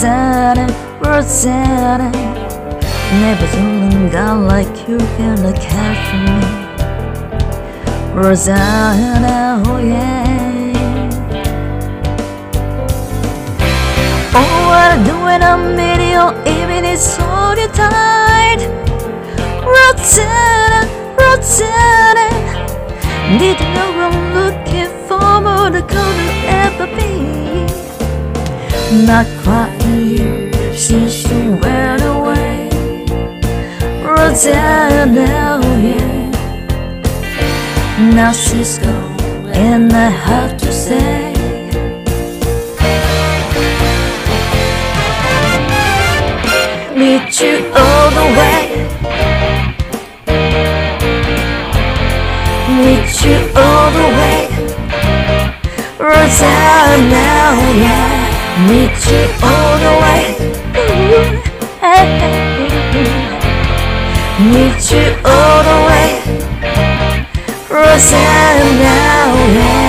Rosanna, Rosanna, never told a guy like you gonna care for me. Rosanna, oh yeah. Oh, what I do when I'm in you, even it's all you tight. Rosanna, Rosanna, did you know I'm looking for more than gonna ever be? Not quite a year since you went away, Rosanna, oh yeah. Now she's gone, and I have to say, need you all the way, need you all the way, Rosanna, oh yeah. Need you all the way. Ooh, hey, hey. Need you all the way, Rosanna, oh yeah.